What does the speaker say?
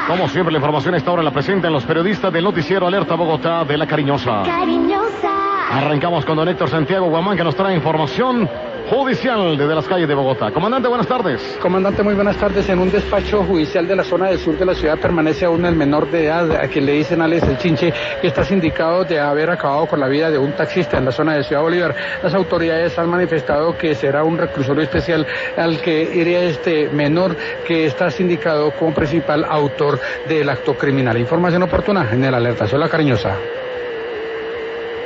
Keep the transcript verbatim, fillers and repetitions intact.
Como siempre, la información a esta hora la presentan los periodistas del noticiero Alerta Bogotá de La Cariñosa. Cariñosa. Arrancamos con don Héctor Santiago Guamán, que nos trae información judicial desde las calles de Bogotá. Comandante, buenas tardes. Comandante, muy buenas tardes. En un despacho judicial de la zona del sur de la ciudad permanece aún el menor de edad, a quien le dicen Alex el Chinche, que está sindicado de haber acabado con la vida de un taxista en la zona de Ciudad Bolívar. Las autoridades han manifestado que será un reclusorio especial al que iría este menor, que está sindicado como principal autor del acto criminal. Información oportuna en el Alerta. Soy La Cariñosa.